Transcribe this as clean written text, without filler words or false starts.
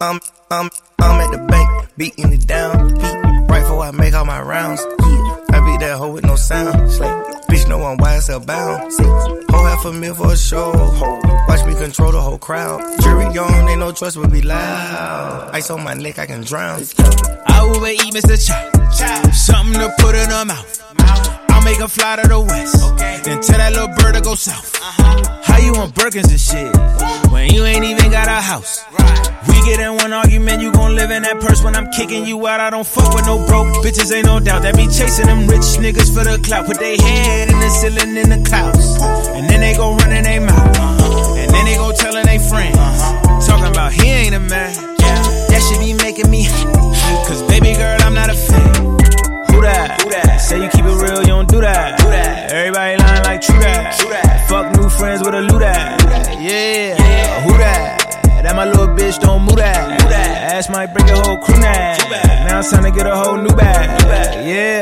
I'm at the bank, beating it down. Right before I make all my rounds. I beat that hoe with no sound. Bitch, no one why it's bound. Whole $500,000 for a show. Watch me control the whole crowd. Jury on, ain't no trust but be loud. Ice on my neck, I can drown. I will eat Mr. Chow. Something to put in her mouth. I'll make her fly to the west. Then tell that little bird to go south. How you on Birkins and shit when you ain't even got a house? We get in one argument, you gon' live in that purse. When I'm kicking you out, I don't fuck with no broke bitches, ain't no doubt. That be chasing them rich niggas for the clout. Put they head in the ceiling in the clouds, and then they go running they mouth, and then they go telling they friends, talking about he ain't a man. That shit be making me hot, cause baby girl, I'm not a fan. Who that? Say you keep it real, you don't do that. Everybody lying like true that. Fuck new friends with a luda. Yeah. Who that? That my little bitch don't move that. Ass might break a whole crew now. Now it's time to get a whole new bag. Yeah.